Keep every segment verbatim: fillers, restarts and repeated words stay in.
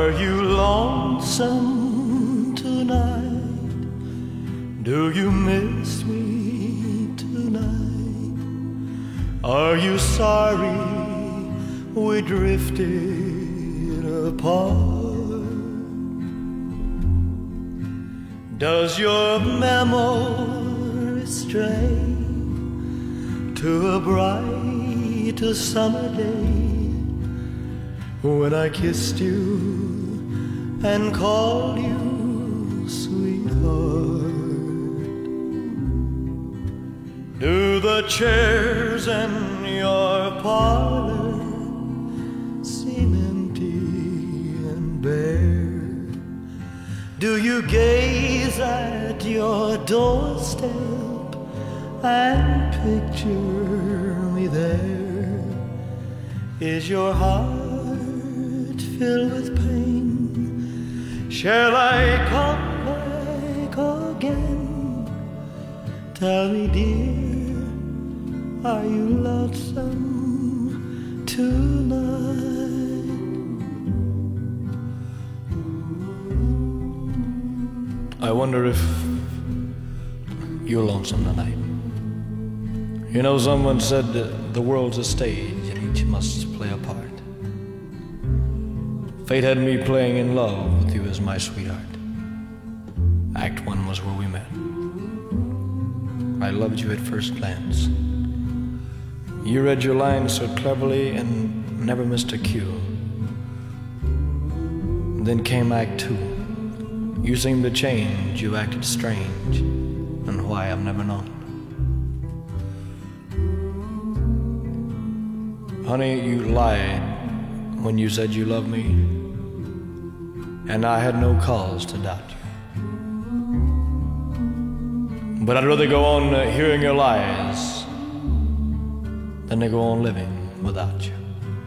Are you lonesome tonight? Do you miss me tonight? Are you sorry we drifted apart? Does your memory stray to a bright summer day when I kissed you and called you sweetheart? Do the chairs in your parlor seem empty and bare? Do you gaze at your doorstep and picture me there? Is your heart filled with pain? Shall I come back again? Tell me, dear, are you lonesome tonight? I wonder if you're lonesome tonight. You know, someone said that the world's a stage and each must play a part. Fate had me playing in love with you as my sweetheart. Act one was where we met. I loved you at first glance. You read your lines so cleverly and never missed a cue. Then came Act two. You seemed to change, you acted strange, and why I've never known. Honey, you lied when you said you loved me, and I had no cause to doubt you. But I'd rather go on uh, hearing your lies than to go on living without you.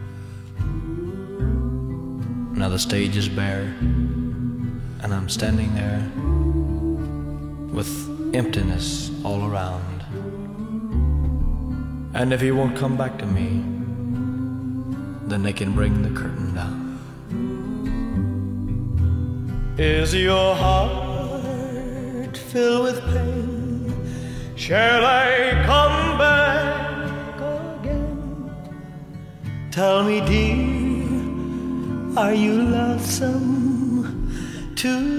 Now the stage is bare, and I'm standing there with emptiness all around. And if he won't come back to me, then they can bring the curtain down. Is your heart filled with pain? Shall I come back again? Tell me, dear, are you lonesome tonight?